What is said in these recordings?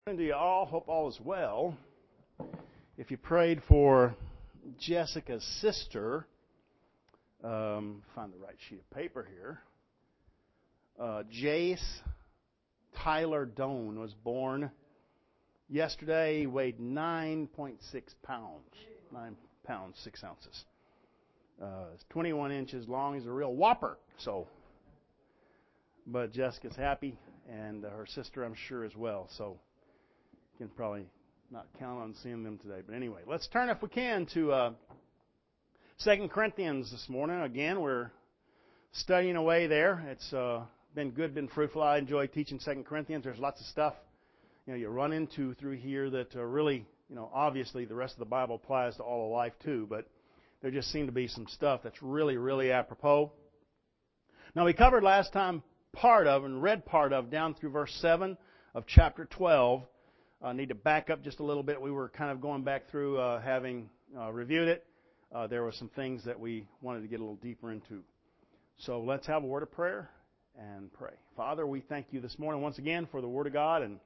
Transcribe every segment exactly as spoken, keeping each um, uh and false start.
To you all, hope all is well. If you prayed for Jessica's sister, um, find the right sheet of paper here. Uh, Jace Tyler Doan was born yesterday. He weighed nine point six pounds, nine pounds six ounces. Uh, it's twenty-one inches long. He's a real whopper. So, but Jessica's happy, and uh, her sister, I'm sure, as well. So. Can probably not count on seeing them today. But anyway, let's turn, if we can, to uh, Second Corinthians this morning. Again, we're studying away there. It's uh, been good, been fruitful. I enjoy teaching Second Corinthians. There's lots of stuff you know you run into through here that uh, really, you know, obviously the rest of the Bible applies to all of life too. But there just seemed to be some stuff that's really, really apropos. Now, we covered last time part of and read part of down through verse seven of chapter twelve. I uh, need to back up just a little bit. We were kind of going back through, uh, having uh, reviewed it. Uh, there were some things that we wanted to get a little deeper into. So let's have a word of prayer and pray. Father, we thank you this morning once again for the Word of God, and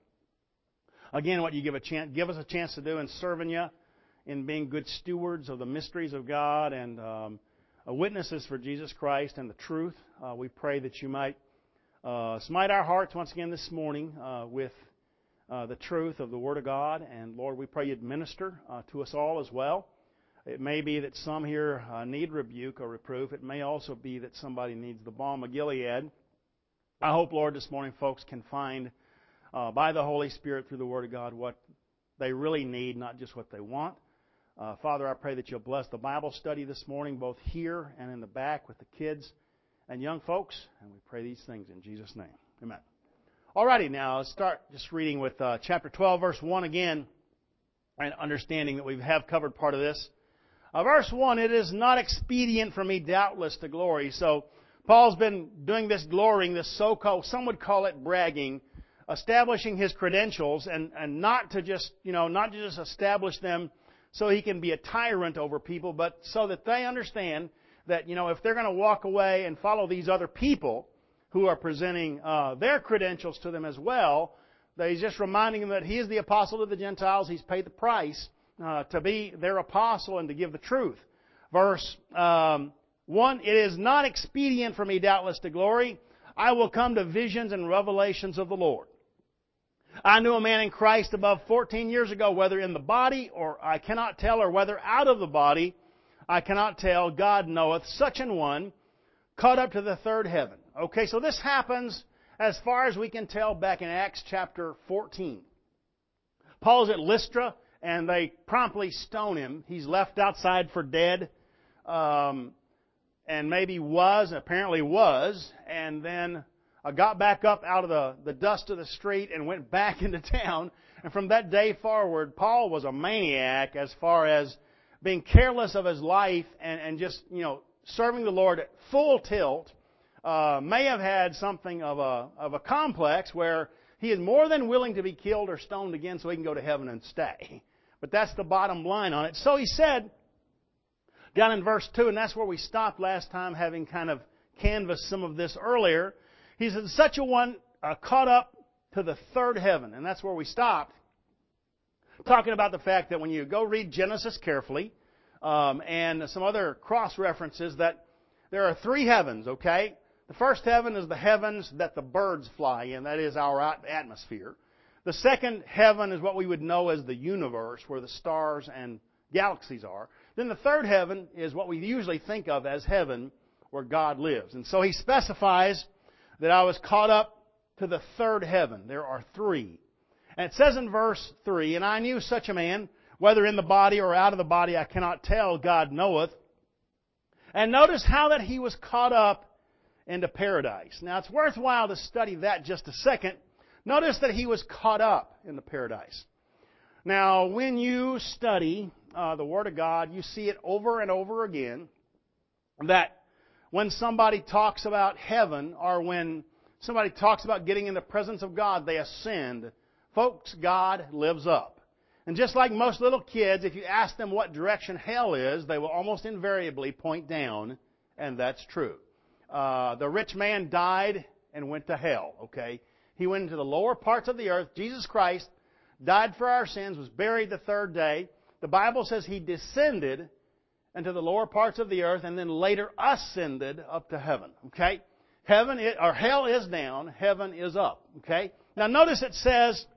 again what you give a chance, give us a chance to do in serving you, in being good stewards of the mysteries of God and um, witnesses for Jesus Christ and the truth. Uh, we pray that you might uh, smite our hearts once again this morning uh, with Uh, the truth of the Word of God. And Lord, we pray you'd minister uh, to us all as well. It may be that some here uh, need rebuke or reproof. It may also be that somebody needs the balm of Gilead. I hope, Lord, this morning folks can find uh, by the Holy Spirit through the Word of God what they really need, not just what they want. Uh, Father, I pray that you'll bless the Bible study this morning, both here and in the back with the kids and young folks. And we pray these things in Jesus' name. Amen. Alrighty, now let's start just reading with uh, chapter twelve, verse one again, and understanding that we have covered part of this. Uh, verse one, it is not expedient for me, doubtless, to glory. So Paul's been doing this glorying, this so-called, some would call it bragging, establishing his credentials, and, and not to just, you know, not to just establish them so he can be a tyrant over people, but so that they understand that, you know, if they're going to walk away and follow these other people who are presenting uh, their credentials to them as well, that he's just reminding them that he is the apostle to the Gentiles. He's paid the price uh, to be their apostle and to give the truth. Verse um, one, it is not expedient for me, doubtless, to glory. I will come to visions and revelations of the Lord. I knew a man in Christ above fourteen years ago, whether in the body or I cannot tell, or whether out of the body I cannot tell. God knoweth, such an one, caught up to the third heaven. Okay, so this happens, as far as we can tell, back in Acts chapter fourteen. Paul's at Lystra, and they promptly stone him. He's left outside for dead, um, and maybe was, apparently was, and then uh, got back up out of the, the dust of the street and went back into town. And from that day forward, Paul was a maniac as far as being careless of his life and, and just, you know, serving the Lord at full tilt. Uh, may have had something of a of a complex where he is more than willing to be killed or stoned again so he can go to heaven and stay. But that's the bottom line on it. So he said, down in verse two, and that's where we stopped last time, having kind of canvassed some of this earlier. He said, such a one uh, caught up to the third heaven. And that's where we stopped, talking about the fact that when you go read Genesis carefully, um, and some other cross-references, that there are three heavens, okay? The first heaven is the heavens that the birds fly in. That is our atmosphere. The second heaven is what we would know as the universe, where the stars and galaxies are. Then the third heaven is what we usually think of as heaven, where God lives. And so he specifies that I was caught up to the third heaven. There are three. And it says in verse three, and I knew such a man, whether in the body or out of the body, I cannot tell, God knoweth. And notice how that he was caught up into paradise. Now, it's worthwhile to study that just a second. Notice that he was caught up into paradise. Now, when you study uh, the Word of God, you see it over and over again that when somebody talks about heaven, or when somebody talks about getting in the presence of God, they ascend. Folks, God lives up. And just like most little kids, if you ask them what direction hell is, they will almost invariably point down, and that's true. Uh, the rich man died and went to hell, okay? He went into the lower parts of the earth. Jesus Christ died for our sins, was buried the third day. The Bible says He descended into the lower parts of the earth and then later ascended up to heaven. Okay? Heaven is, or hell is down, heaven is up. Okay? Now notice it says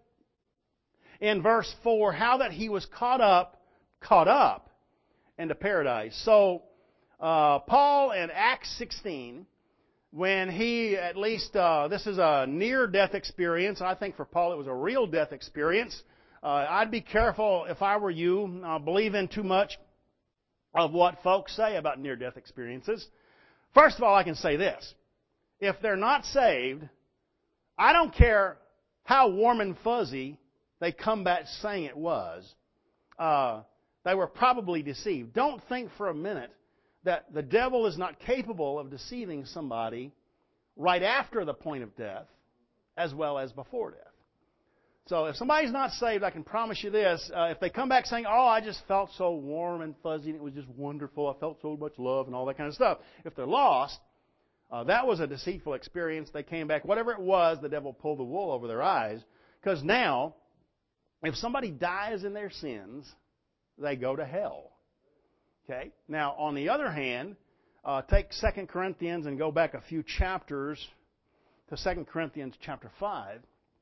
in verse four how that He was caught up, caught up into paradise. So uh, Paul in Acts sixteen, when he at least, uh, this is a near-death experience. I think for Paul it was a real death experience. Uh, I'd be careful if I were you, uh, believe in too much of what folks say about near-death experiences. First of all, I can say this. If they're not saved, I don't care how warm and fuzzy they come back saying it was. Uh, they were probably deceived. Don't think for a minute that the devil is not capable of deceiving somebody right after the point of death as well as before death. So if somebody's not saved, I can promise you this. Uh, if they come back saying, oh, I just felt so warm and fuzzy and it was just wonderful, I felt so much love and all that kind of stuff. If they're lost, uh, that was a deceitful experience. They came back. Whatever it was, the devil pulled the wool over their eyes. Because now, if somebody dies in their sins, they go to hell. Okay? Now, on the other hand, uh, take Second Corinthians and go back a few chapters to Second Corinthians chapter five.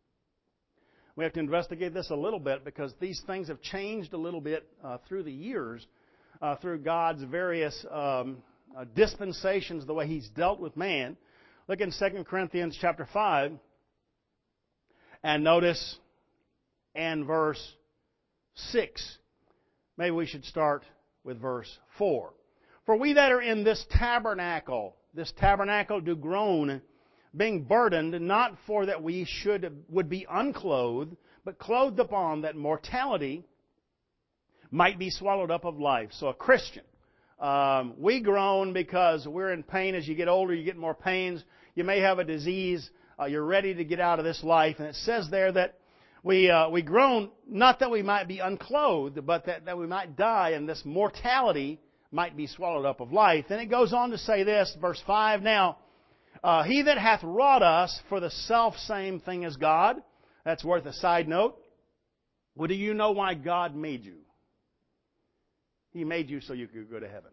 We have to investigate this a little bit because these things have changed a little bit uh, through the years, uh, through God's various um, uh, dispensations, the way He's dealt with man. Look in Second Corinthians chapter five and notice and verse six. Maybe we should start with verse four. For we that are in this tabernacle, this tabernacle do groan, being burdened, not for that we should would be unclothed, but clothed upon, that mortality might be swallowed up of life. So a Christian, um, we groan because we're in pain. As you get older, you get more pains. You may have a disease. Uh, you're ready to get out of this life. And it says there that we uh, we groan, not that we might be unclothed, but that, that we might die, and this mortality might be swallowed up of life. Then it goes on to say this, verse five, now, Uh, he that hath wrought us for the self-same thing as God. That's worth a side note. Well, do you know why God made you? He made you so you could go to heaven.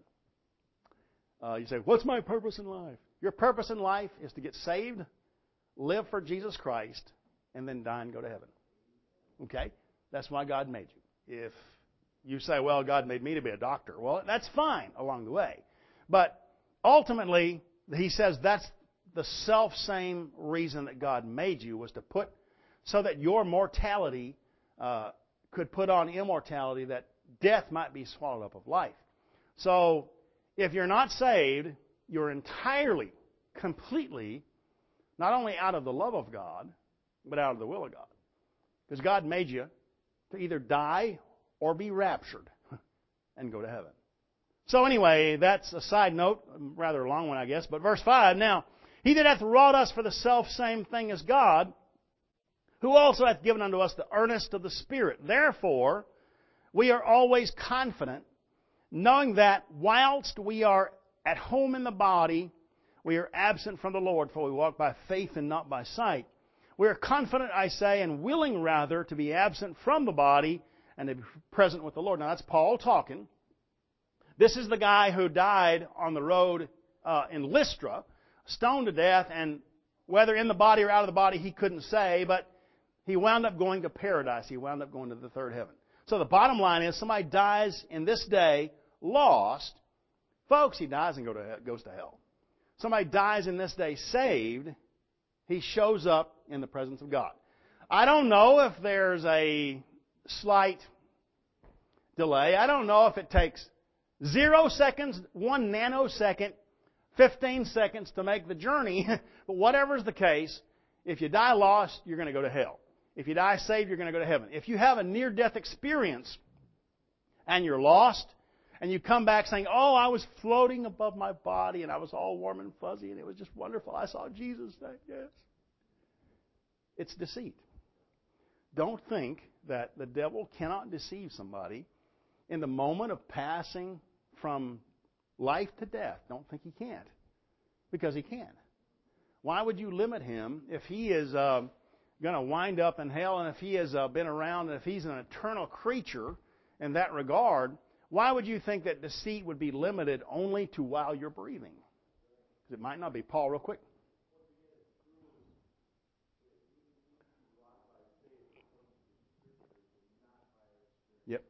Uh, you say, what's my purpose in life? Your purpose in life is to get saved, live for Jesus Christ, and then die and go to heaven. Okay? That's why God made you. If you say, well, God made me to be a doctor, well, that's fine along the way. But ultimately, He says that's the self-same reason that God made you, was to put, so that your mortality uh, could put on immortality, that death might be swallowed up of life. So, if you're not saved, you're entirely, completely, not only out of the love of God, but out of the will of God. Because God made you to either die or be raptured and go to heaven. So anyway, that's a side note, rather a long one, I guess. But verse five, now, he that hath wrought us for the self-same thing as God, who also hath given unto us the earnest of the Spirit. Therefore, we are always confident, knowing that whilst we are at home in the body, we are absent from the Lord, for we walk by faith and not by sight. We are confident, I say, and willing rather to be absent from the body and to be present with the Lord. Now that's Paul talking. This is the guy who died on the road uh, in Lystra, stoned to death, and whether in the body or out of the body, he couldn't say, but he wound up going to paradise. He wound up going to the third heaven. So the bottom line is, somebody dies in this day lost. Folks, he dies and go to, goes to hell. Somebody dies in this day saved. He shows up in the presence of God. I don't know if there's a slight delay. I don't know if it takes zero seconds, one nanosecond, fifteen seconds to make the journey. But whatever's the case, if you die lost, you're going to go to hell. If you die saved, you're going to go to heaven. If you have a near-death experience and you're lost, and you come back saying, oh, I was floating above my body and I was all warm and fuzzy and it was just wonderful. I saw Jesus there. Yes. It's deceit. Don't think that the devil cannot deceive somebody in the moment of passing from life to death. Don't think he can't. Because he can. Why would you limit him if he is uh, going to wind up in hell, and if he has uh, been around, and if he's an eternal creature in that regard, why would you think that deceit would be limited only to while you're breathing? Because it might not be. Paul, real quick. Yep.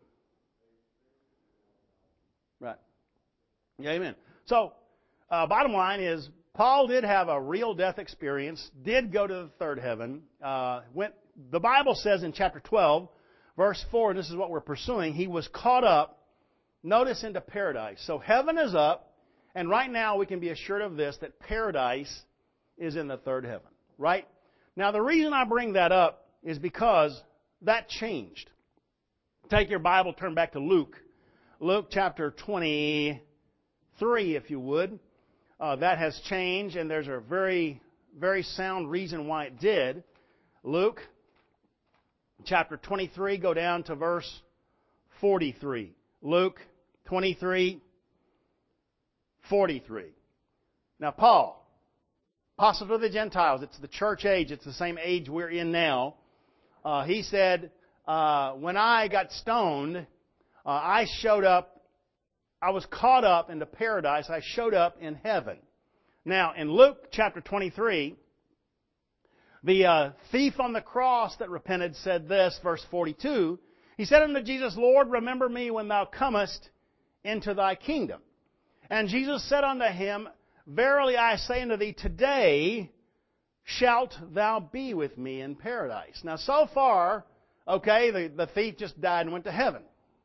Right. Yeah, amen. So, uh, bottom line is, Paul did have a real death experience, did go to the third heaven. Uh, went. The Bible says in chapter twelve, verse four, and this is what we're pursuing, he was caught up, notice, into paradise. So heaven is up, and right now we can be assured of this, that paradise is in the third heaven. Right? Now the reason I bring that up is because that changed. Take your Bible, turn back to Luke. Luke chapter twenty-three, if you would. Uh, that has changed, and there's a very, very sound reason why it did. Luke chapter twenty-three, go down to verse forty-three. Luke twenty-three, forty-three. Now, Paul, apostle to the Gentiles, it's the church age, it's the same age we're in now. Uh, he said, uh, when I got stoned, uh, I showed up. I was caught up into paradise. I showed up in heaven. Now, in Luke chapter twenty-three, the uh, thief on the cross that repented said this, verse forty-two. He said unto Jesus, Lord, remember me when thou comest into thy kingdom. And Jesus said unto him, Verily I say unto thee, today shalt thou be with me in paradise. Now, so far, okay, the, the thief just died and went to heaven.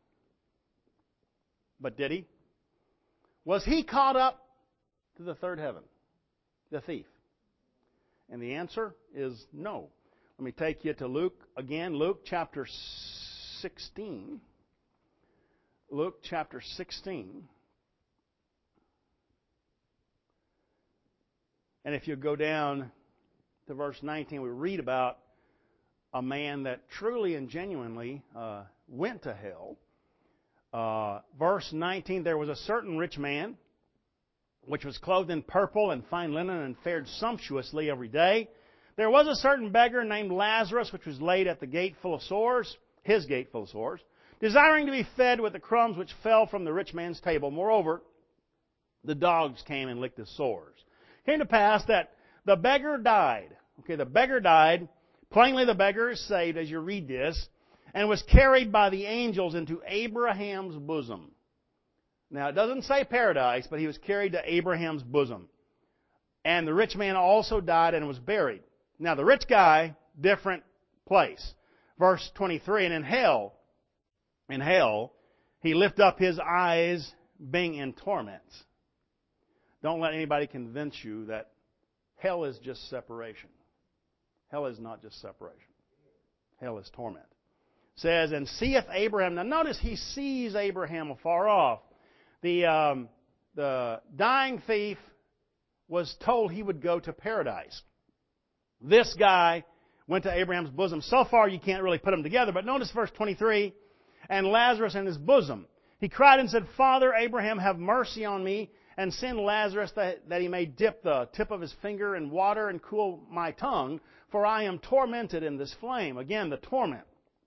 But did he? Was he caught up to the third heaven? The thief. And the answer is no. Let me take you to Luke again. Luke chapter sixteen. Luke chapter sixteen. And if you go down to verse nineteen, we read about a man that truly and genuinely uh, went to hell. Uh, verse nineteen, there was a certain rich man, which was clothed in purple and fine linen and fared sumptuously every day. There was a certain beggar named Lazarus, which was laid at the gate full of sores, his gate full of sores, desiring to be fed with the crumbs which fell from the rich man's table. Moreover, the dogs came and licked his sores. It came to pass that the beggar died. Okay, the beggar died. Plainly, the beggar is saved as you read this, and was carried by the angels into Abraham's bosom. Now, it doesn't say paradise, but he was carried to Abraham's bosom. And the rich man also died and was buried. Now, the rich guy, different place. Verse twenty-three, and in hell, in hell, he lift up his eyes, being in torments. Don't let anybody convince you that hell is just separation. Hell is not just separation. Hell is torment. Says, and seeth Abraham. Now notice he sees Abraham afar off. The, um, the dying thief was told he would go to paradise. This guy went to Abraham's bosom. So far you can't really put them together, but notice verse twenty-three, and Lazarus in his bosom. He cried and said, Father Abraham, have mercy on me, and send Lazarus that, that he may dip the tip of his finger in water and cool my tongue, for I am tormented in this flame. Again, the torment.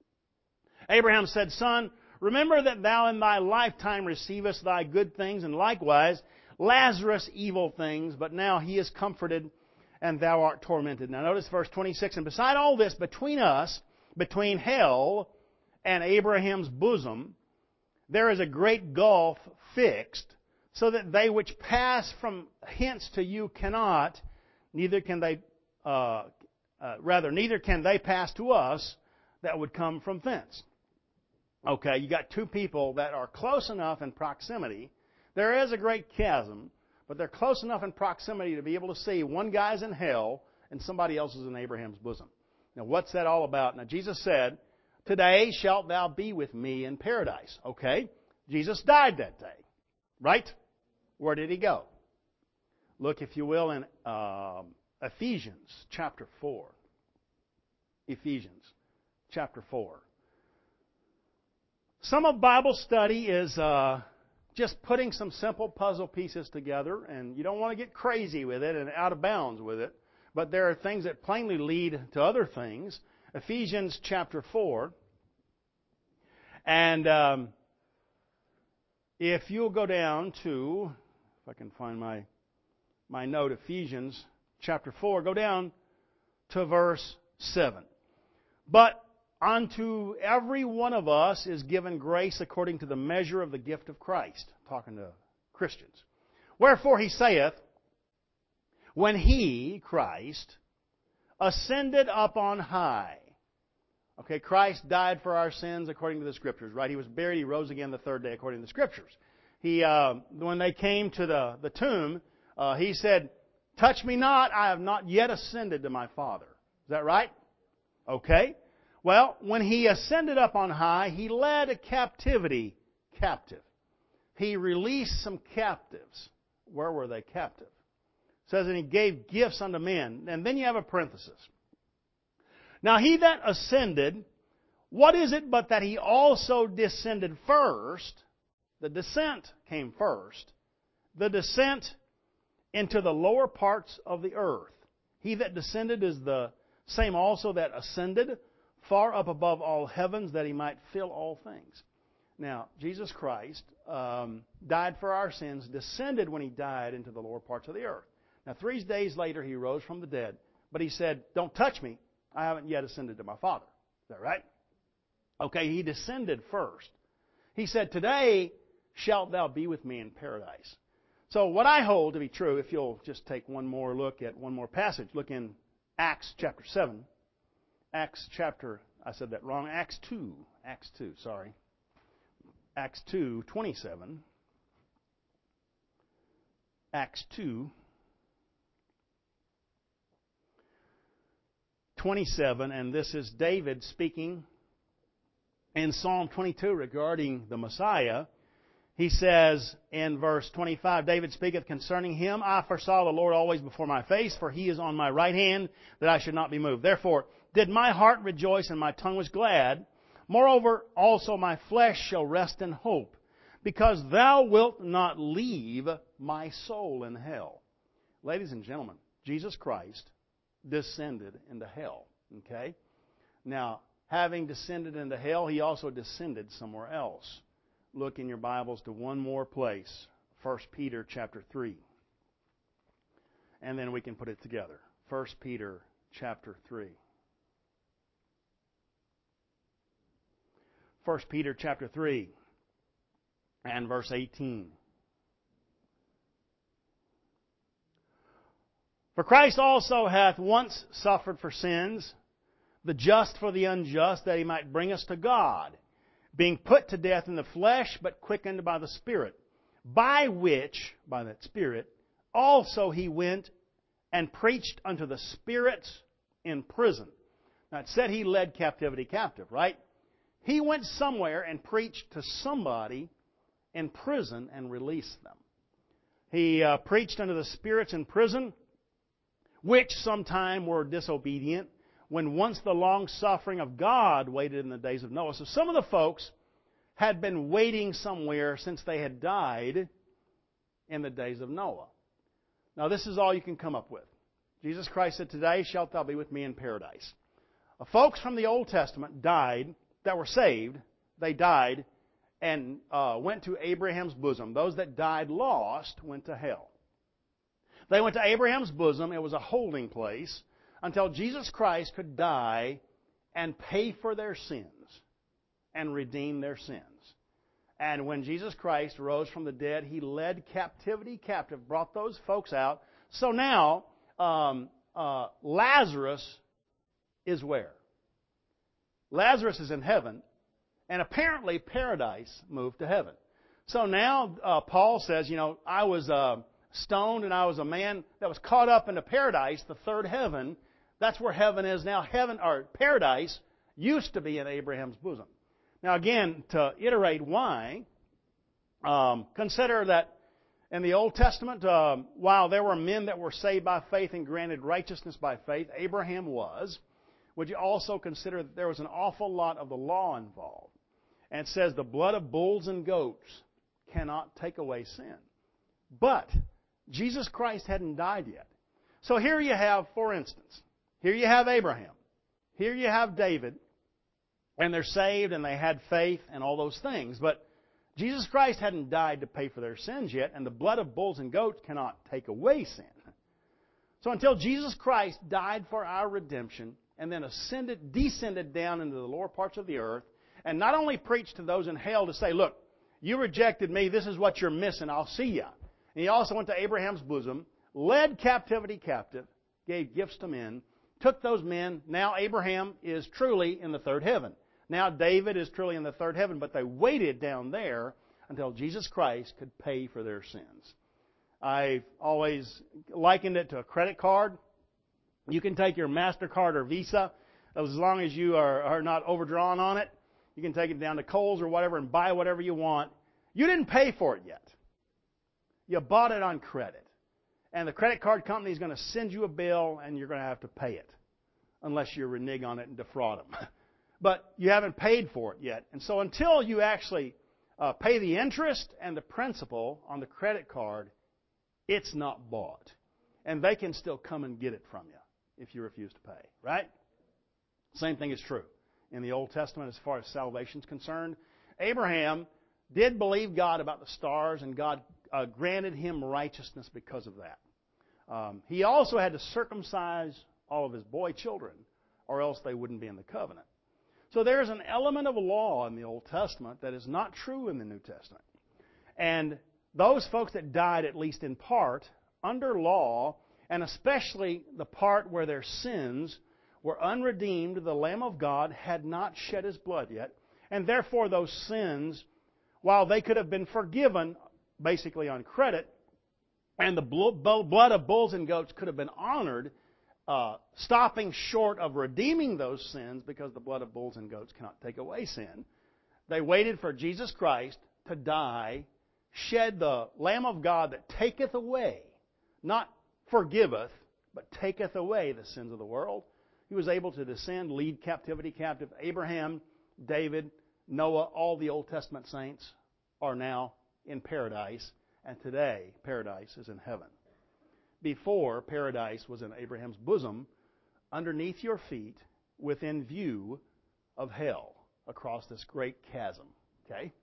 Abraham said, Son, remember that thou in thy lifetime receivest thy good things, and likewise Lazarus evil things, but now he is comforted, and thou art tormented. Now notice verse twenty-six, and beside all this, between us, between hell and Abraham's bosom, there is a great gulf fixed, so that they which pass from hence to you cannot, neither can they, uh, uh, rather, neither can they pass to us that would come from thence. Okay, you got two people that are close enough in proximity. There is a great chasm, but they're close enough in proximity to be able to see one guy's in hell and somebody else is in Abraham's bosom. Now, what's that all about? Now, Jesus said, Today shalt thou be with me in paradise. Okay, Jesus died that day, right? Where did he go? Look, if you will, in uh, Ephesians chapter four. Ephesians chapter four. Some of Bible study is uh, just putting some simple puzzle pieces together, and you don't want to get crazy with it and out of bounds with it. but there are things that plainly lead to other things. Ephesians chapter four. And um, if you'll go down to, if I can find my, my note, Ephesians chapter four, go down to verse seven. But unto every one of us is given grace according to the measure of the gift of Christ. Talking to Christians. Wherefore he saith, when he, Christ, ascended up on high. Okay, Christ died for our sins according to the Scriptures, right? He was buried, He rose again the third day according to the Scriptures. He, uh, when they came to the, the tomb, uh, He said, touch me not, I have not yet ascended to my Father. Is that right? Okay. Well, when He ascended up on high, He led a captivity captive. He released some captives. Where were they captive? It says, and He gave gifts unto men. And then you have a parenthesis. Now He that ascended, what is it but that He also descended first? The descent came first. The descent into the lower parts of the earth. He that descended is the same also that ascended far up above all heavens, that He might fill all things. Now, Jesus Christ um, died for our sins, descended when He died into the lower parts of the earth. Now, three days later, He rose from the dead. But He said, don't touch me. I haven't yet ascended to my Father. Is that right? Okay, He descended first. He said, today shalt thou be with me in paradise. So what I hold to be true, if you'll just take one more look at one more passage, look in Acts chapter seven. Acts chapter, I said that wrong, Acts two. Acts two, sorry. Acts two, twenty-seven. Acts two, twenty-seven, and this is David speaking in Psalm twenty-two regarding the Messiah. He says in verse twenty-five, David speaketh concerning Him, I foresaw the Lord always before my face, for He is on my right hand, that I should not be moved. Therefore did my heart rejoice, and my tongue was glad. Moreover, also my flesh shall rest in hope, because Thou wilt not leave my soul in hell. Ladies and gentlemen, Jesus Christ descended into hell. Okay? Now, having descended into hell, He also descended somewhere else. Look in your Bibles to one more place, First Peter chapter three. And then we can put it together. First Peter chapter three. First Peter chapter three and verse eighteen. For Christ also hath once suffered for sins, the just for the unjust, that He might bring us to God, being put to death in the flesh, but quickened by the Spirit, by which, by that Spirit, also He went and preached unto the spirits in prison. Now it said He led captivity captive, right? He went somewhere and preached to somebody in prison and released them. He uh, preached unto the spirits in prison, which sometime were disobedient, when once the long suffering of God waited in the days of Noah. So some of the folks had been waiting somewhere since they had died in the days of Noah. Now this is all you can come up with. Jesus Christ said, today shalt thou be with me in paradise. Uh, folks from the Old Testament died, that were saved, they died and uh, went to Abraham's bosom. Those that died lost went to hell. They went to Abraham's bosom. It was a holding place until Jesus Christ could die and pay for their sins and redeem their sins. And when Jesus Christ rose from the dead, He led captivity captive, brought those folks out. So now, um, uh, Lazarus is where? Lazarus is in heaven, and apparently paradise moved to heaven. So now uh, Paul says, you know, I was uh, stoned and I was a man that was caught up into paradise, the third heaven. That's where heaven is now. Heaven, or paradise, used to be in Abraham's bosom. Now again, to iterate why, um, consider that in the Old Testament, um, while there were men that were saved by faith and granted righteousness by faith, Abraham was. Would you also consider that there was an awful lot of the law involved? And it says the blood of bulls and goats cannot take away sin. But Jesus Christ hadn't died yet. So here you have, for instance, here you have Abraham. Here you have David. And they're saved and they had faith and all those things. But Jesus Christ hadn't died to pay for their sins yet, and the blood of bulls and goats cannot take away sin. So until Jesus Christ died for our redemption and then ascended, descended down into the lower parts of the earth, and not only preached to those in hell to say, look, you rejected me, this is what you're missing, I'll see ya. And he also went to Abraham's bosom, led captivity captive, gave gifts to men, took those men. Now Abraham is truly in the third heaven. Now David is truly in the third heaven, but they waited down there until Jesus Christ could pay for their sins. I've always likened it to a credit card. You can take your MasterCard or Visa, as long as you are, are not overdrawn on it. You can take it down to Kohl's or whatever and buy whatever you want. You didn't pay for it yet. You bought it on credit. And the credit card company is going to send you a bill and you're going to have to pay it. Unless you renege on it and defraud them. But you haven't paid for it yet. And so until you actually uh, pay the interest and the principal on the credit card, it's not bought. And they can still come and get it from you if you refuse to pay. Right? Same thing is true in the Old Testament as far as salvation is concerned. Abraham did believe God about the stars, and God uh, granted him righteousness because of that. Um, he also had to circumcise all of his boy children, or else they wouldn't be in the covenant. So there's an element of law in the Old Testament that is not true in the New Testament. And those folks that died, at least in part, under law, and especially the part where their sins were unredeemed, the Lamb of God had not shed His blood yet, and therefore those sins, while they could have been forgiven, basically on credit, and the blood of bulls and goats could have been honored, Uh, stopping short of redeeming those sins, because the blood of bulls and goats cannot take away sin. They waited for Jesus Christ to die, shed the Lamb of God that taketh away, not forgiveth, but taketh away the sins of the world. He was able to descend, lead captivity captive. Abraham, David, Noah, all the Old Testament saints are now in paradise, and today paradise is in heaven. Before, paradise was in Abraham's bosom, underneath your feet, within view of hell, across this great chasm. Okay?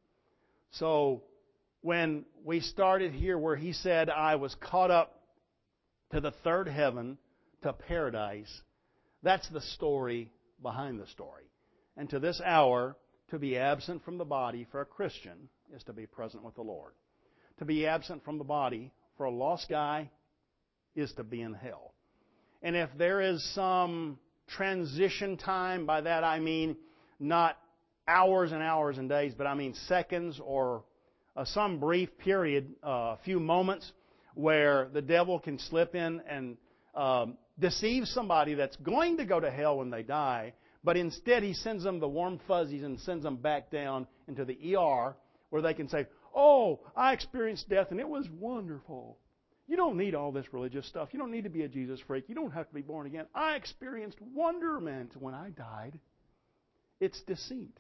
So, when we started here where he said, I was caught up to the third heaven, to paradise, that's the story behind the story. And to this hour, to be absent from the body for a Christian is to be present with the Lord. To be absent from the body for a lost guy is to be in hell. And if there is some transition time, by that I mean not hours and hours and days, but I mean seconds or uh, some brief period, uh, a few moments, where the devil can slip in and um, deceive somebody that's going to go to hell when they die, but instead he sends them the warm fuzzies and sends them back down into the E R where they can say, oh, I experienced death and it was wonderful. You don't need all this religious stuff. You don't need to be a Jesus freak. You don't have to be born again. I experienced wonderment when I died. It's deceit.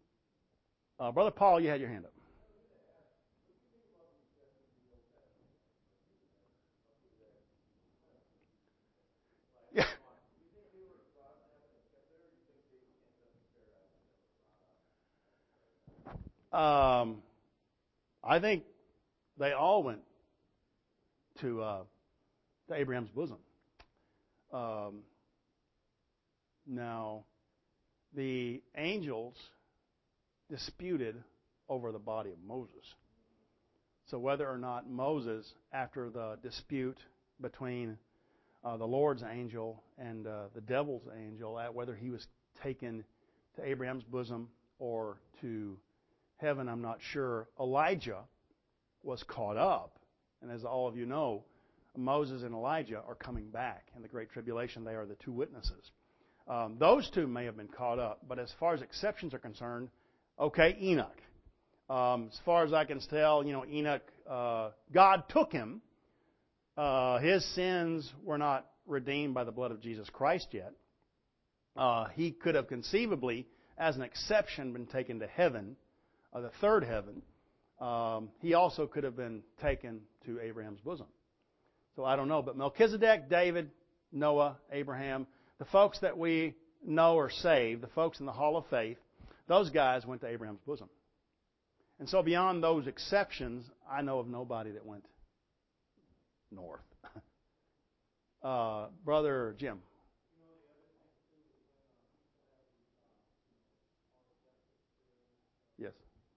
Uh, Brother Paul, you had your hand up. Yeah. Um, I think they all went to, uh, to Abraham's bosom. Um, now, the angels disputed over the body of Moses. So whether or not Moses, after the dispute between uh, the Lord's angel and uh, the devil's angel, at whether he was taken to Abraham's bosom or to heaven, I'm not sure. Elijah was caught up. And as all of you know, Moses and Elijah are coming back in the Great Tribulation. They are the two witnesses. Um, those two may have been caught up. But as far as exceptions are concerned, okay, Enoch. Um, as far as I can tell, you know, Enoch, uh, God took him. Uh, his sins were not redeemed by the blood of Jesus Christ yet. Uh, he could have conceivably, as an exception, been taken to heaven, uh, the third heaven. Um, he also could have been taken to Abraham's bosom. So I don't know. But Melchizedek, David, Noah, Abraham, the folks that we know are saved, the folks in the Hall of Faith, those guys went to Abraham's bosom. And so beyond those exceptions, I know of nobody that went north. uh, Brother Jim. Yes.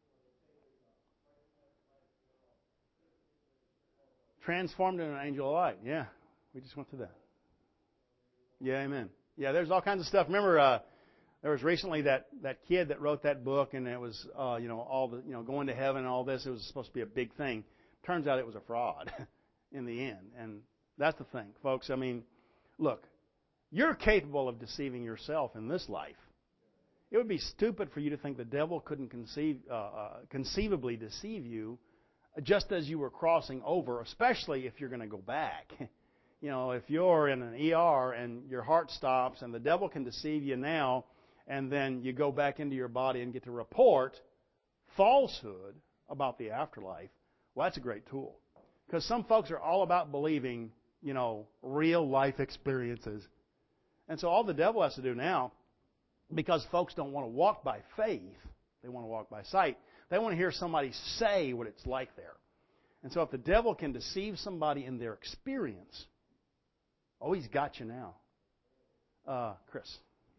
Transformed into an angel of light. Yeah. We just went through that. Yeah, amen. Yeah, there's all kinds of stuff. Remember, uh, there was recently that, that kid that wrote that book, and it was, uh, you know, all the, you know, going to heaven and all this. It was supposed to be a big thing. Turns out it was a fraud in the end. And that's the thing, folks. I mean, look, you're capable of deceiving yourself in this life. It would be stupid for you to think the devil couldn't conceive, uh, uh, conceivably deceive you just as you were crossing over, especially if you're going to go back. You know, if you're in an E R and your heart stops and the devil can deceive you now, and then you go back into your body and get to report falsehood about the afterlife, well, that's a great tool. Because some folks are all about believing, you know, real life experiences. And so all the devil has to do now, because folks don't want to walk by faith, they want to walk by sight. They want to hear somebody say what it's like there. And so if the devil can deceive somebody in their experience, oh, he's got you now. Uh, Chris.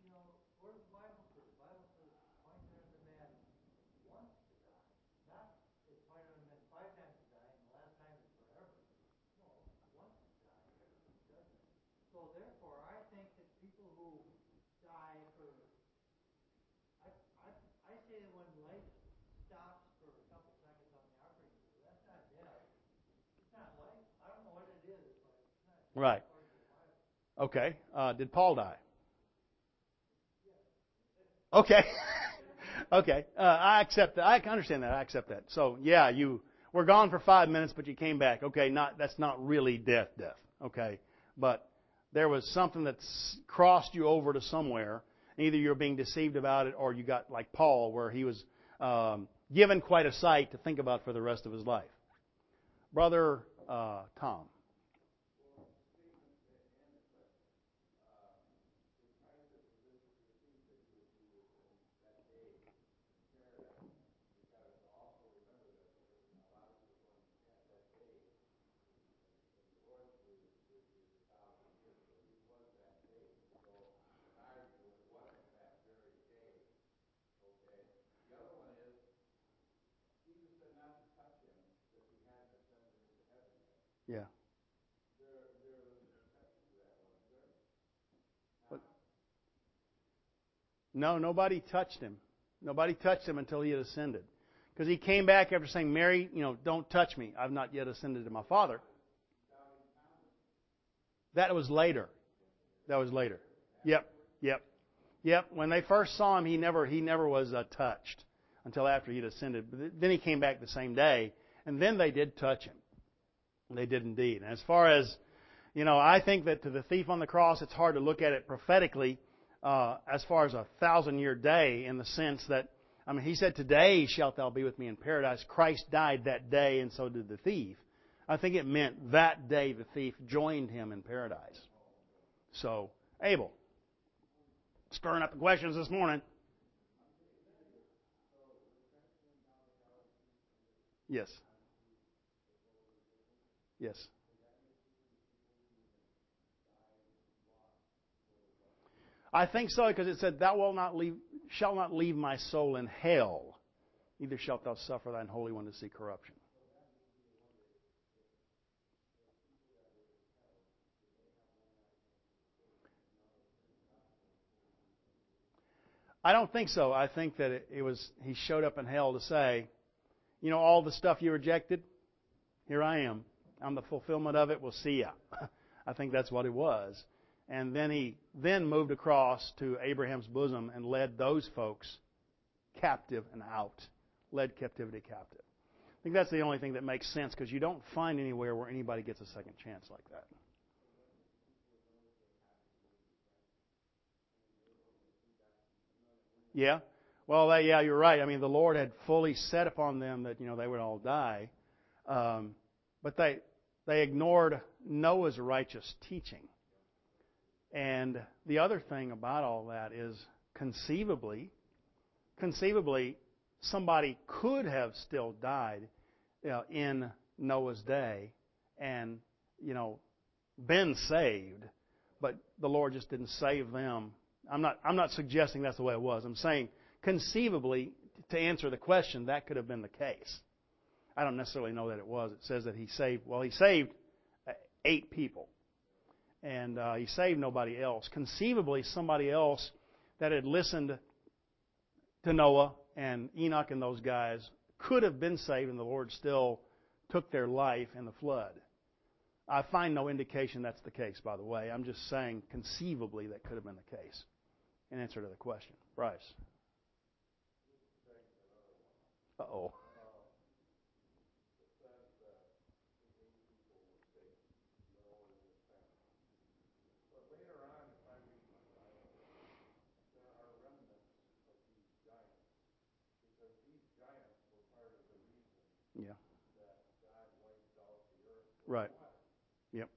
Right. Okay. Uh, did Paul die? Okay. Okay. Uh, I accept that. I can understand that. I accept that. So, yeah, you were gone for five minutes, but you came back. Okay, not that's not really death, death. Okay. But there was something that's crossed you over to somewhere. Either you're being deceived about it or you got like Paul, where he was um, given quite a sight to think about for the rest of his life. Brother uh, Tom. Yeah. But no, nobody touched him. Nobody touched him until he had ascended. Because he came back after saying, Mary, you know, don't touch me. I've not yet ascended to my Father. That was later. That was later. Yep. Yep. Yep. When they first saw him, he never he never was uh, touched until after he'd ascended. But then he came back the same day, and then they did touch him. They did indeed. And as far as, you know, I think that to the thief on the cross, it's hard to look at it prophetically uh, as far as a thousand-year day in the sense that, I mean, he said, today shalt thou be with me in paradise. Christ died that day, and so did the thief. I think it meant that day the thief joined him in paradise. So, Abel, stirring up the questions this morning. Yes. Yes. I think so, because it said, "Thou wilt not leave, shalt not leave my soul in hell, neither shalt thou suffer thine Holy One to see corruption." I don't think so. I think that it, it was he showed up in hell to say, you know, all the stuff you rejected, here I am. I'm the fulfillment of it. We'll see ya. I think that's what it was. And then he then moved across to Abraham's bosom and led those folks captive and out. Led captivity captive. I think that's the only thing that makes sense, because you don't find anywhere where anybody gets a second chance like that. Yeah. Well, they, yeah, you're right. I mean, the Lord had fully set upon them that, you know, they would all die. Um, but they, They ignored Noah's righteous teaching. And the other thing about all that is conceivably, conceivably, somebody could have still died, you know, in Noah's day and, you know, been saved, but the Lord just didn't save them. I'm not, I'm not suggesting that's the way it was. I'm saying conceivably, to answer the question, that could have been the case. I don't necessarily know that it was. It says that he saved, well, he saved eight people. And uh, he saved nobody else. Conceivably, somebody else that had listened to Noah and Enoch and those guys could have been saved, and the Lord still took their life in the flood. I find no indication that's the case, by the way. I'm just saying conceivably that could have been the case. In answer to the question. Bryce. Uh-oh. Yeah. Right. Yep.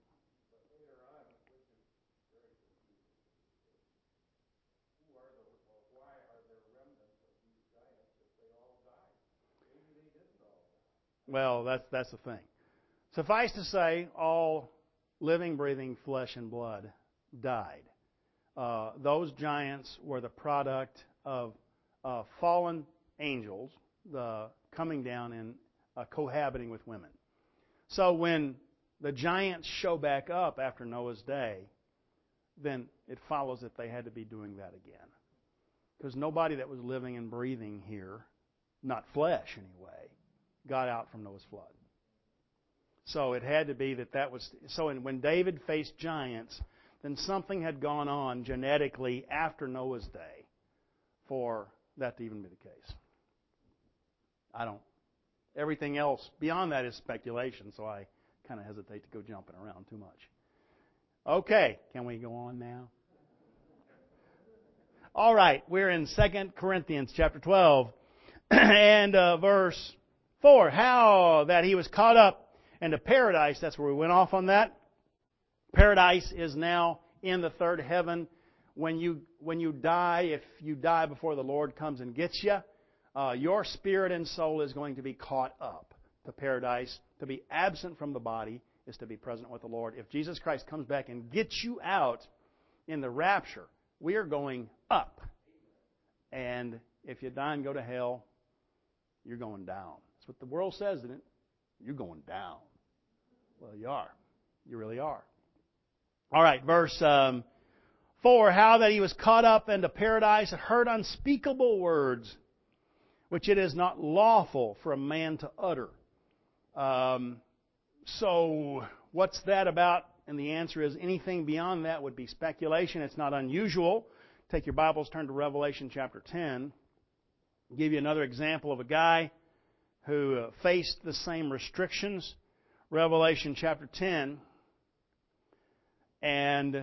Well, that's that's the thing. Suffice to say, all living, breathing flesh and blood died. Uh, those giants were the product of uh, fallen angels the, coming down and uh, cohabiting with women. So when the giants show back up after Noah's day, then it follows that they had to be doing that again. Because nobody that was living and breathing here, not flesh anyway, got out from Noah's flood. So it had to be that that was... So when David faced giants, then something had gone on genetically after Noah's day for that to even be the case. I don't... Everything else beyond that is speculation, so I kind of hesitate to go jumping around too much. Okay, can we go on now? All right, we're in Second Corinthians chapter twelve and uh, verse four. How that he was caught up into paradise. That's where we went off on that. Paradise is now in the third heaven. When you when you die, if you die before the Lord comes and gets you, uh, your spirit and soul is going to be caught up to paradise. To be absent from the body is to be present with the Lord. If Jesus Christ comes back and gets you out in the rapture, we are going up. And if you die and go to hell, you're going down. That's what the world says, isn't it? You're going down. Well, you are. You really are. All right, verse um, four. How that he was caught up into paradise and heard unspeakable words, which it is not lawful for a man to utter. Um, so, what's that about? And the answer is anything beyond that would be speculation. It's not unusual. Take your Bibles, turn to Revelation chapter ten. I'll give you another example of a guy who uh, faced the same restrictions. Revelation chapter ten. And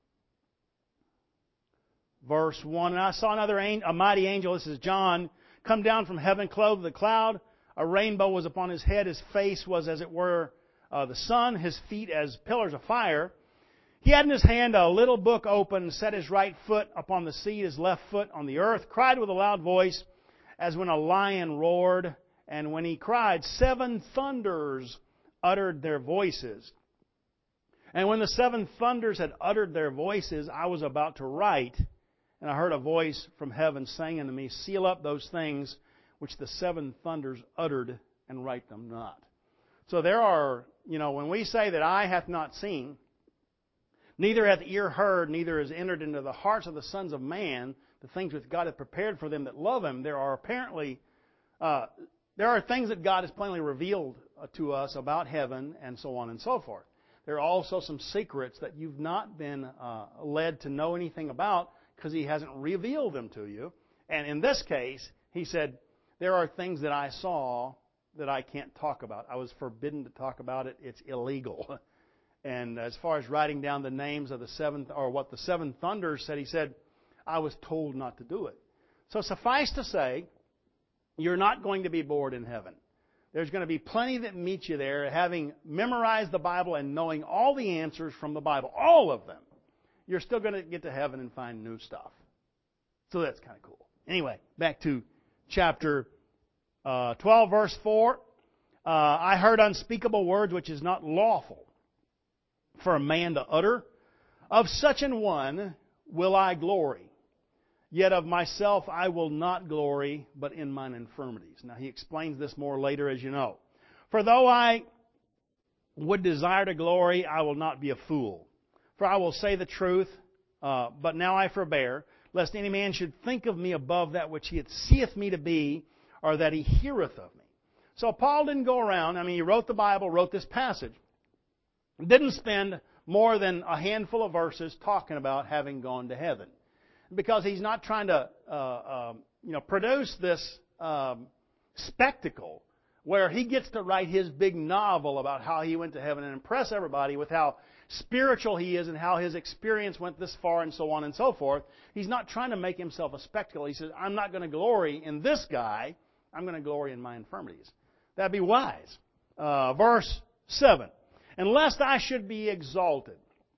verse one. And I saw another angel, a mighty angel, this is John, come down from heaven, clothed with a cloud. A rainbow was upon his head. His face was as it were uh, the sun. His feet as pillars of fire. He had in his hand a little book open, set his right foot upon the sea, his left foot on the earth, cried with a loud voice, as when a lion roared. And when he cried, seven thunders uttered their voices. And when the seven thunders had uttered their voices, I was about to write, and I heard a voice from heaven saying unto me, seal up those things which the seven thunders uttered, and write them not. So there are, you know, when we say that eye hath not seen, neither hath ear heard, neither has entered into the hearts of the sons of man the things which God hath prepared for them that love Him, there are apparently, uh, there are things that God has plainly revealed to us about heaven and so on and so forth. There are also some secrets that you've not been uh, led to know anything about because He hasn't revealed them to you. And in this case, He said, there are things that I saw that I can't talk about. I was forbidden to talk about it. It's illegal. And as far as writing down the names of the seven, or what the seven thunders said, He said, I was told not to do it. So suffice to say, you're not going to be bored in heaven. There's going to be plenty that meet you there, having memorized the Bible and knowing all the answers from the Bible, all of them. You're still going to get to heaven and find new stuff. So that's kind of cool. Anyway, back to chapter uh, twelve, verse four. Uh, I heard unspeakable words which is not lawful for a man to utter. Of such an one will I glory. Yet of myself I will not glory, but in mine infirmities. Now he explains this more later, as you know. For though I would desire to glory, I will not be a fool. For I will say the truth, uh, but now I forbear, lest any man should think of me above that which he seeth me to be, or that he heareth of me. So Paul didn't go around, I mean, he wrote the Bible, wrote this passage, didn't spend more than a handful of verses talking about having gone to heaven. Because he's not trying to, uh, uh, you know, produce this um, spectacle where he gets to write his big novel about how he went to heaven and impress everybody with how spiritual he is and how his experience went this far and so on and so forth. He's not trying to make himself a spectacle. He says, I'm not going to glory in this guy. I'm going to glory in my infirmities. That'd be wise. Uh, verse seven. And lest I should be exalted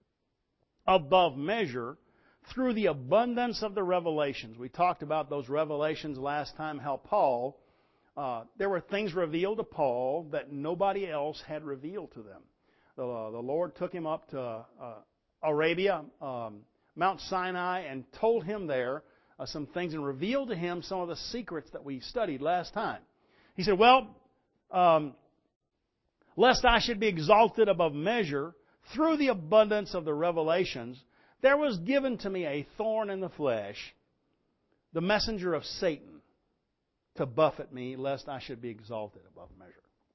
above measure through the abundance of the revelations. We talked about those revelations last time, how Paul, uh, there were things revealed to Paul that nobody else had revealed to them. The, uh, the Lord took him up to uh, Arabia, um, Mount Sinai, and told him there uh, some things and revealed to him some of the secrets that we studied last time. He said, well, um, lest I should be exalted above measure through the abundance of the revelations, there was given to me a thorn in the flesh, the messenger of Satan, to buffet me, lest I should be exalted above measure.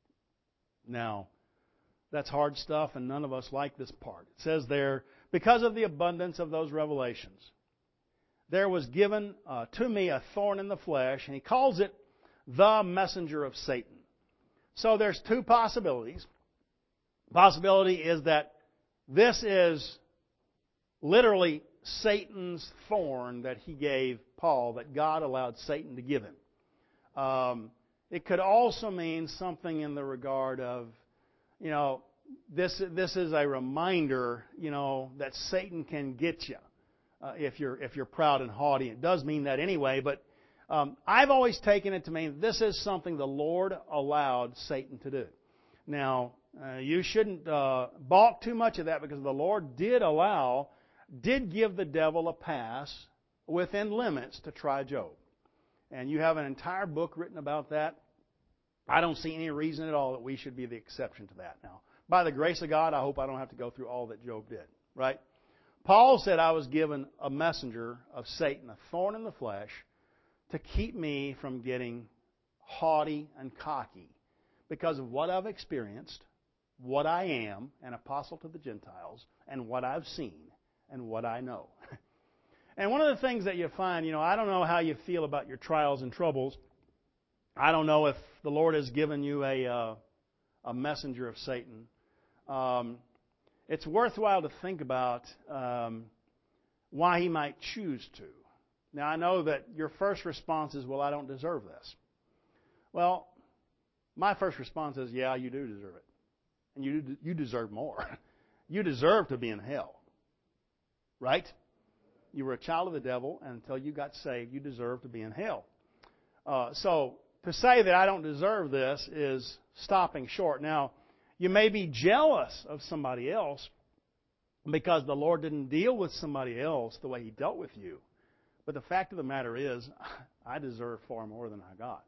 Now, that's hard stuff, and none of us like this part. It says there, because of the abundance of those revelations, there was given uh, to me a thorn in the flesh, and he calls it the messenger of Satan. So there's two possibilities. Possibility is that this is literally Satan's thorn that he gave Paul, that God allowed Satan to give him. Um, it could also mean something in the regard of, you know, this this is a reminder, you know, that Satan can get you uh, if you're if you're proud and haughty. It does mean that anyway, but um, I've always taken it to mean this is something the Lord allowed Satan to do. Now, uh, you shouldn't uh, balk too much of that, because the Lord did allow. did give the devil a pass within limits to try Job. And you have an entire book written about that. I don't see any reason at all that we should be the exception to that. Now, by the grace of God, I hope I don't have to go through all that Job did. Right? Paul said I was given a messenger of Satan, a thorn in the flesh, to keep me from getting haughty and cocky because of what I've experienced, what I am, an apostle to the Gentiles, and what I've seen and what I know. And one of the things that you find, you know, I don't know how you feel about your trials and troubles. I don't know if the Lord has given you a uh, a messenger of Satan. Um, it's worthwhile to think about um, why he might choose to. Now, I know that your first response is, well, I don't deserve this. Well, my first response is, yeah, you do deserve it. And you you deserve more. You deserve to be in hell. Right? You were a child of the devil, and until you got saved, you deserve to be in hell. Uh, so, to say that I don't deserve this is stopping short. Now, you may be jealous of somebody else because the Lord didn't deal with somebody else the way He dealt with you. But the fact of the matter is, I deserve far more than I got.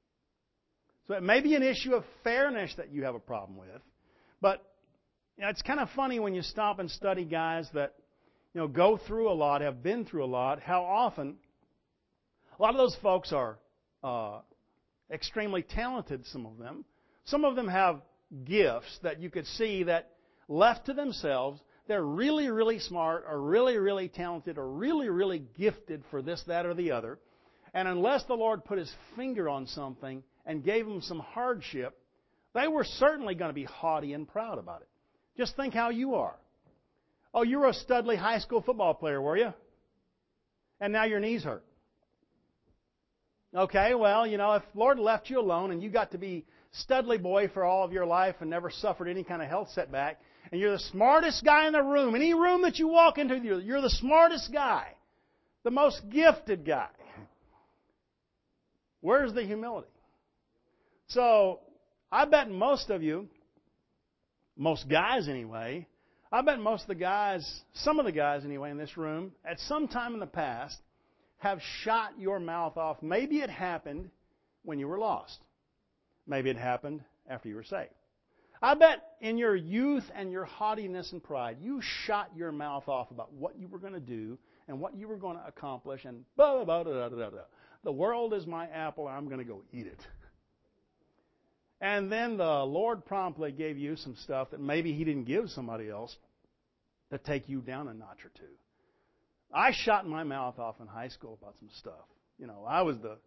So it may be an issue of fairness that you have a problem with. But you know, it's kind of funny when you stop and study guys that you know go through a lot, have been through a lot, how often a lot of those folks are uh, extremely talented, some of them. Some of them have gifts that you could see that left to themselves, they're really, really smart or really, really talented or really, really gifted for this, that, or the other. And unless the Lord put His finger on something and gave them some hardship, they were certainly going to be haughty and proud about it. Just think how you are. Oh, you were a Studley high school football player, were you? And now your knees hurt. Okay, well, you know, if the Lord left you alone and you got to be Studley boy for all of your life and never suffered any kind of health setback, and you're the smartest guy in the room, any room that you walk into, you're, you're the smartest guy, the most gifted guy. Where's the humility? So, I bet most of you, most guys anyway, I bet most of the guys, some of the guys anyway in this room, at some time in the past, have shot your mouth off. Maybe it happened when you were lost. Maybe it happened after you were saved. I bet in your youth and your haughtiness and pride, you shot your mouth off about what you were going to do and what you were going to accomplish and blah, blah, blah, blah, blah, blah. The world is my apple and I'm going to go eat it. And then the Lord promptly gave you some stuff that maybe He didn't give somebody else to take you down a notch or two. I shot my mouth off in high school about some stuff. You know, I was the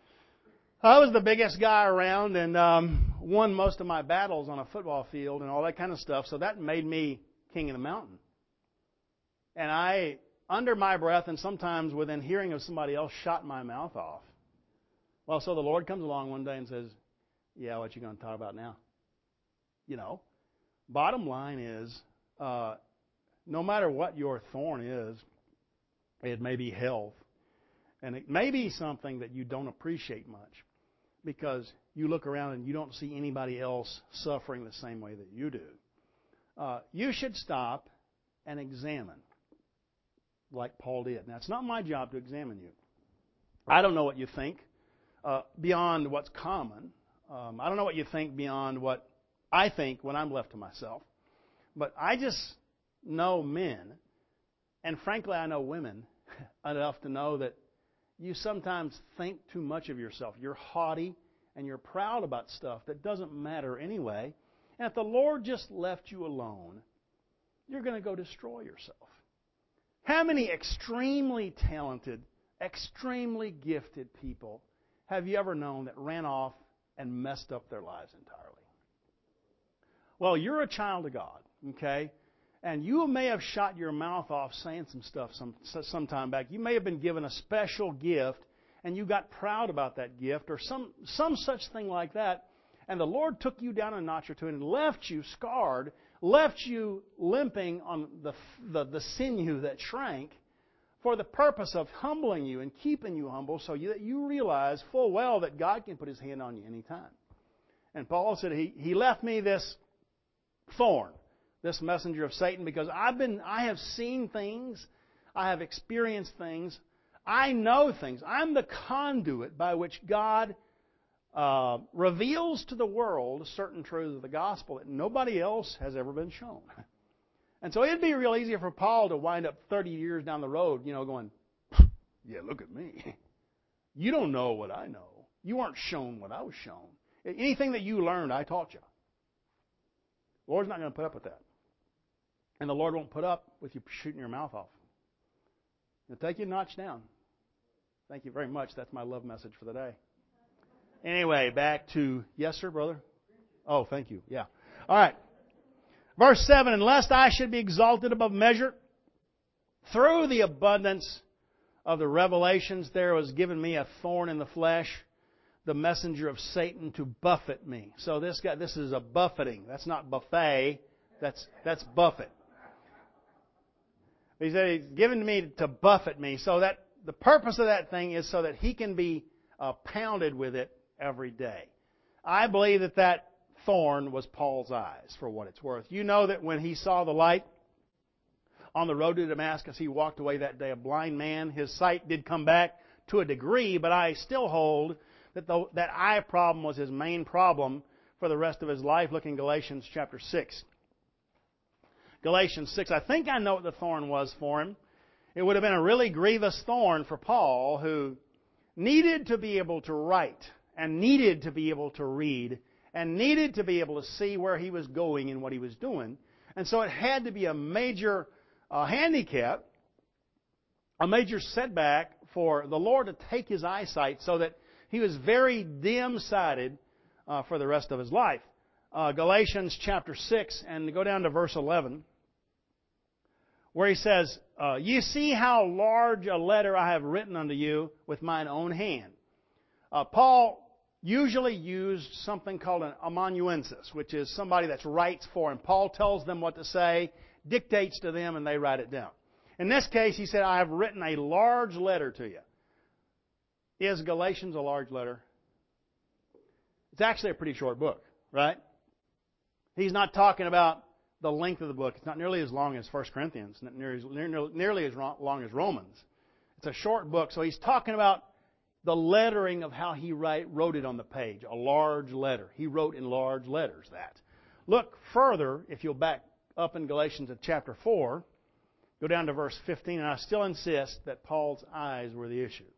I was the biggest guy around and um, won most of my battles on a football field and all that kind of stuff. So that made me king of the mountain. And I, under my breath and sometimes within hearing of somebody else, shot my mouth off. Well, so the Lord comes along one day and says, yeah, what you going to talk about now? You know, bottom line is, uh, no matter what your thorn is, it may be health, and it may be something that you don't appreciate much because you look around and you don't see anybody else suffering the same way that you do. Uh, you should stop and examine like Paul did. Now, it's not my job to examine you. I don't know what you think uh, beyond what's common. Um, I don't know what you think beyond what I think when I'm left to myself. But I just know men, and frankly I know women, enough to know that you sometimes think too much of yourself. You're haughty and you're proud about stuff that doesn't matter anyway. And if the Lord just left you alone, you're going to go destroy yourself. How many extremely talented, extremely gifted people have you ever known that ran off and messed up their lives entirely? Well, you're a child of God, okay? And you may have shot your mouth off saying some stuff some some time back. You may have been given a special gift, and you got proud about that gift, or some some such thing like that. And the Lord took you down a notch or two and left you scarred, left you limping on the the, the sinew that shrank, for the purpose of humbling you and keeping you humble, so you, that you realize full well that God can put His hand on you anytime. And Paul said, He He left me this thorn, this messenger of Satan, because I've been, I have seen things, I have experienced things, I know things. I'm the conduit by which God uh, reveals to the world certain truths of the gospel that nobody else has ever been shown. And so it'd be real easy for Paul to wind up thirty years down the road, you know, going, yeah, look at me. You don't know what I know. You weren't shown what I was shown. Anything that you learned, I taught you. The Lord's not going to put up with that. And the Lord won't put up with you shooting your mouth off. He'll take you a notch down. Thank you very much. That's my love message for the day. Anyway, back to, yes, sir, brother? Oh, thank you. Yeah. All right. Verse seven, and lest I should be exalted above measure, through the abundance of the revelations there was given me a thorn in the flesh, the messenger of Satan to buffet me. So this guy, this is a buffeting. That's not buffet. That's that's buffet. He said He's given me to buffet me. So that the purpose of that thing is so that he can be uh, pounded with it every day. I believe that that thorn was Paul's eyes, for what it's worth. You know that when he saw the light on the road to Damascus, he walked away that day a blind man. His sight did come back to a degree, but I still hold that the, that eye problem was his main problem for the rest of his life. Look in Galatians chapter six. Galatians six. I think I know what the thorn was for him. It would have been a really grievous thorn for Paul, who needed to be able to write and needed to be able to read and needed to be able to see where he was going and what he was doing. And so it had to be a major uh, handicap, a major setback for the Lord to take his eyesight so that he was very dim-sighted uh, for the rest of his life. Uh, Galatians chapter six, and go down to verse eleven, where he says, uh, "Ye see how large a letter I have written unto you with mine own hand. Uh, Paul usually used something called an amanuensis, which is somebody that writes for him. Paul tells them what to say, dictates to them, and they write it down. In this case, he said, I have written a large letter to you. Is Galatians a large letter? It's actually a pretty short book, right? He's not talking about the length of the book. It's not nearly as long as First Corinthians, not nearly, nearly as long as Romans. It's a short book, so he's talking about the lettering of how he write, wrote it on the page, a large letter. He wrote in large letters that. Look further, if you'll back up in Galatians at chapter four, go down to verse fifteen, and I still insist that Paul's eyes were the issue.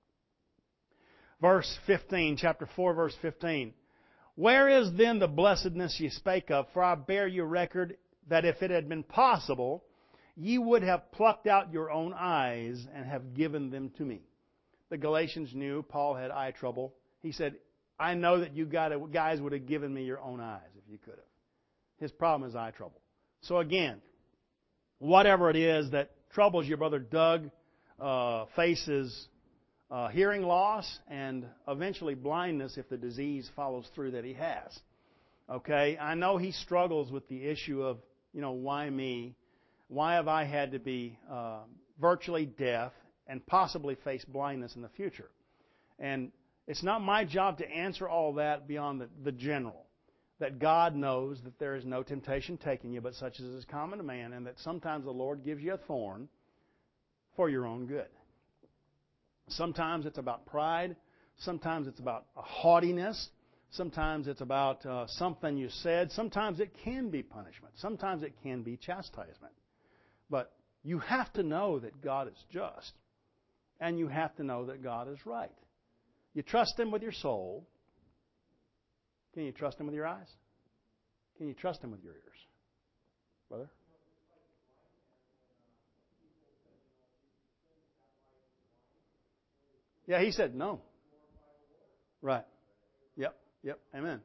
Verse fifteen, chapter four, verse fifteen. Where is then the blessedness ye spake of? For I bear you record that if it had been possible, ye would have plucked out your own eyes and have given them to me. The Galatians knew Paul had eye trouble. He said, I know that you guys would have given me your own eyes if you could have. His problem is eye trouble. So again, whatever it is that troubles your brother Doug, uh, faces uh, hearing loss and eventually blindness if the disease follows through that he has. Okay, I know he struggles with the issue of, you know, why me? Why have I had to be uh, virtually deaf and possibly face blindness in the future? And it's not my job to answer all that beyond the, the general. That God knows that there is no temptation taking you, but such as is common to man, and that sometimes the Lord gives you a thorn for your own good. Sometimes it's about pride. Sometimes it's about a haughtiness. Sometimes it's about uh, something you said. Sometimes it can be punishment. Sometimes it can be chastisement. But you have to know that God is just. And you have to know that God is right. You trust Him with your soul. Can you trust Him with your eyes? Can you trust Him with your ears? Brother? Yeah, he said no. Right. Yep. Yep. Amen.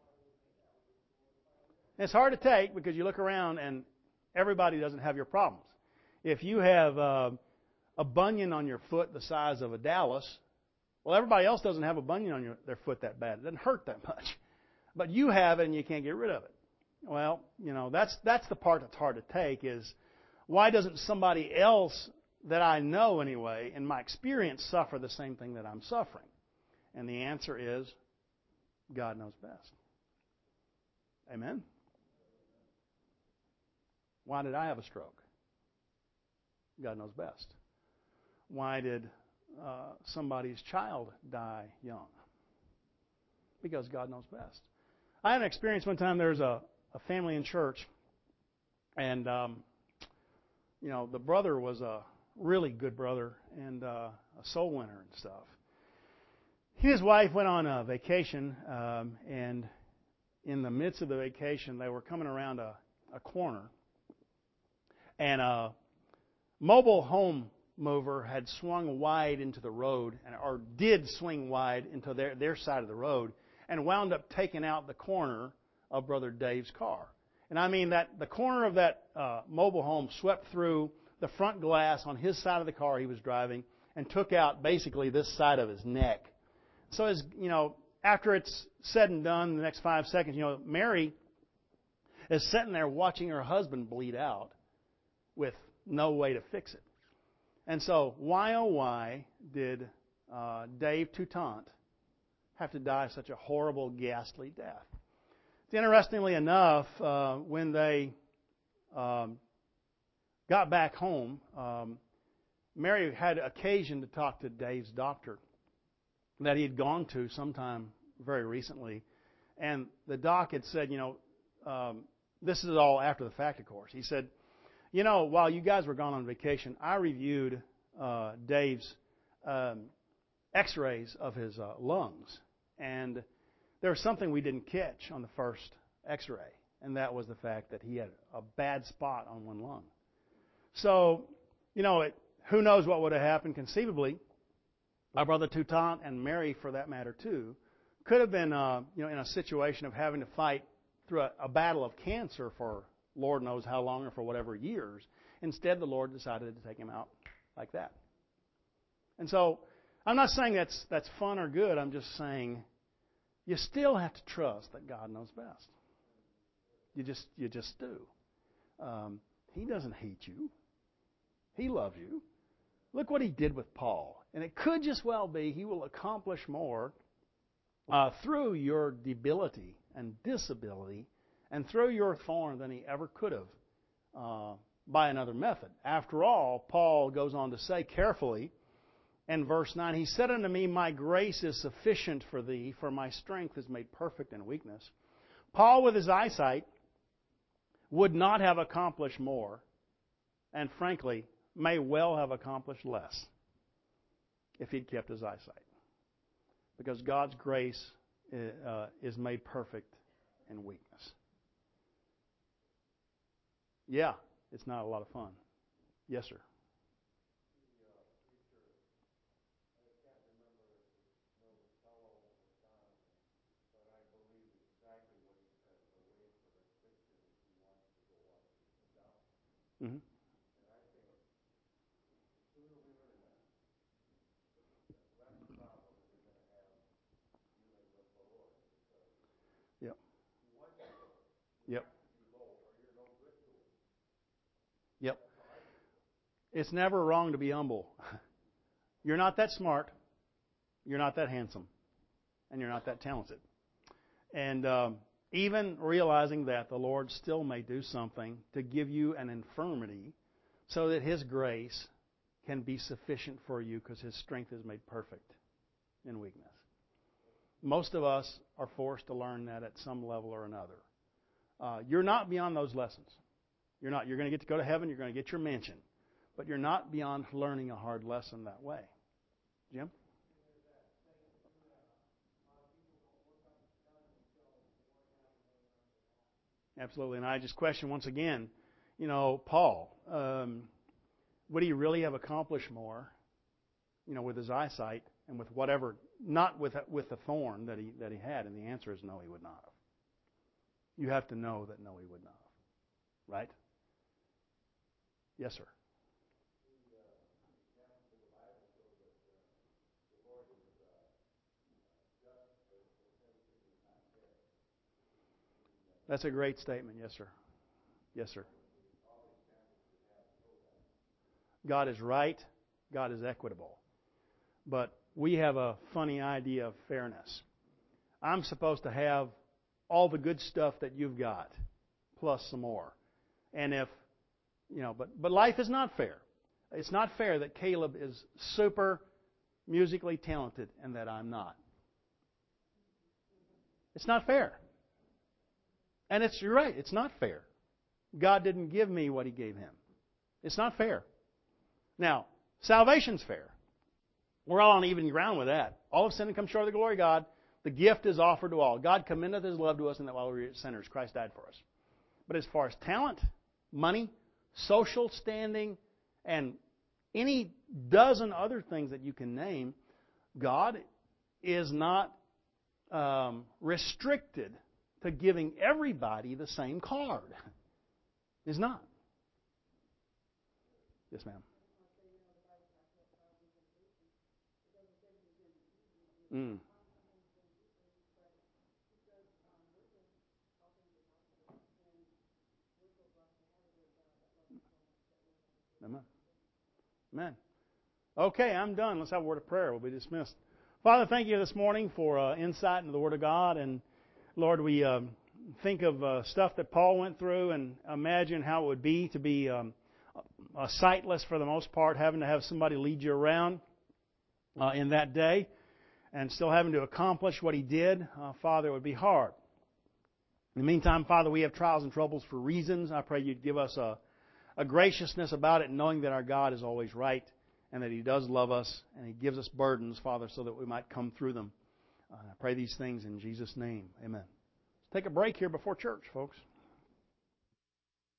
It's hard to take because you look around and everybody doesn't have your problems. If you have uh, a bunion on your foot the size of a Dallas, well, everybody else doesn't have a bunion on your, their foot that bad. It doesn't hurt that much. But you have it and you can't get rid of it. Well, you know, that's that's the part that's hard to take is why doesn't somebody else that I know anyway, in my experience, suffer the same thing that I'm suffering? And the answer is God knows best. Amen? Why did I have a stroke? God knows best. Why did uh, somebody's child die young? Because God knows best. I had an experience one time. There was a, a family in church, and um, you know the brother was a really good brother and uh, a soul winner and stuff. He and his wife went on a vacation, um, and in the midst of the vacation, they were coming around a, a corner, and a mobile home mover had swung wide into the road, and or did swing wide into their, their side of the road, and wound up taking out the corner of Brother Dave's car. And I mean that the corner of that uh, mobile home swept through the front glass on his side of the car he was driving and took out basically this side of his neck. So as you know, after it's said and done, the next five seconds, you know, Mary is sitting there watching her husband bleed out with no way to fix it. And so, why oh why did uh, Dave Toutant have to die such a horrible, ghastly death? Interestingly enough, uh, when they um, got back home, um, Mary had occasion to talk to Dave's doctor that he had gone to sometime very recently. And the doc had said, you know, um, this is all after the fact, of course. He said, you know, while you guys were gone on vacation, I reviewed uh, Dave's um, x-rays of his uh, lungs. And there was something we didn't catch on the first x-ray. And that was the fact that he had a bad spot on one lung. So, you know, it, who knows what would have happened conceivably. My brother Toutant and Mary, for that matter, too, could have been, uh, you know, in a situation of having to fight through a, a battle of cancer for Lord knows how long or for whatever years. Instead, the Lord decided to take him out like that. And so, I'm not saying that's that's fun or good. I'm just saying you still have to trust that God knows best. You just you just do. Um, he doesn't hate you. He loves you. Look what He did with Paul. And it could just well be He will accomplish more uh, through your debility and disability and through your thorn than He ever could have uh, by another method. After all, Paul goes on to say carefully in verse nine, He said unto me, My grace is sufficient for thee, for my strength is made perfect in weakness. Paul, with his eyesight, would not have accomplished more, and frankly, may well have accomplished less if he'd kept his eyesight. Because God's grace uh, is made perfect in weakness. Yeah, it's not a lot of fun. Yes, sir. Mm-hmm. Yep. Yep. Yep. It's never wrong to be humble. You're not that smart. You're not that handsome. And you're not that talented. And um, even realizing that, the Lord still may do something to give you an infirmity so that His grace can be sufficient for you because His strength is made perfect in weakness. Most of us are forced to learn that at some level or another. Uh, you're not beyond those lessons. You're not. You're going to get to go to heaven. You're going to get your mansion. But you're not beyond learning a hard lesson that way. Jim? Absolutely. And I just question once again, you know, Paul, um, would he really have accomplished more, you know, with his eyesight and with whatever, not with with the thorn that he that he had? And the answer is no, he would not have. You have to know that no, he would not have. Right? Yes, sir. That's a great statement. Yes, sir. Yes, sir. God is right. God is equitable. But we have a funny idea of fairness. I'm supposed to have all the good stuff that you've got, plus some more. And if, you know, but, but life is not fair. It's not fair that Caleb is super musically talented and that I'm not. It's not fair. And it's, you're right, it's not fair. God didn't give me what He gave him. It's not fair. Now, salvation's fair. We're all on even ground with that. All have sinned and come short of the glory of God. The gift is offered to all. God commendeth His love to us, and that while we were sinners, Christ died for us. But as far as talent, money, social standing, and any dozen other things that you can name, God is not um, restricted to giving everybody the same card. He's not. Yes, ma'am. Mm. Amen. Amen. Okay, I'm done. Let's have a word of prayer. We'll be dismissed. Father, thank you this morning for uh, insight into the Word of God. And Lord, we um, think of uh, stuff that Paul went through and imagine how it would be to be um, uh, sightless for the most part, having to have somebody lead you around uh, in that day, and still having to accomplish what he did. Uh, Father, it would be hard. In the meantime, Father, we have trials and troubles for reasons. I pray you'd give us a, a graciousness about it, knowing that our God is always right and that He does love us and He gives us burdens, Father, so that we might come through them. Uh, I pray these things in Jesus' name. Amen. Let's take a break here before church, folks.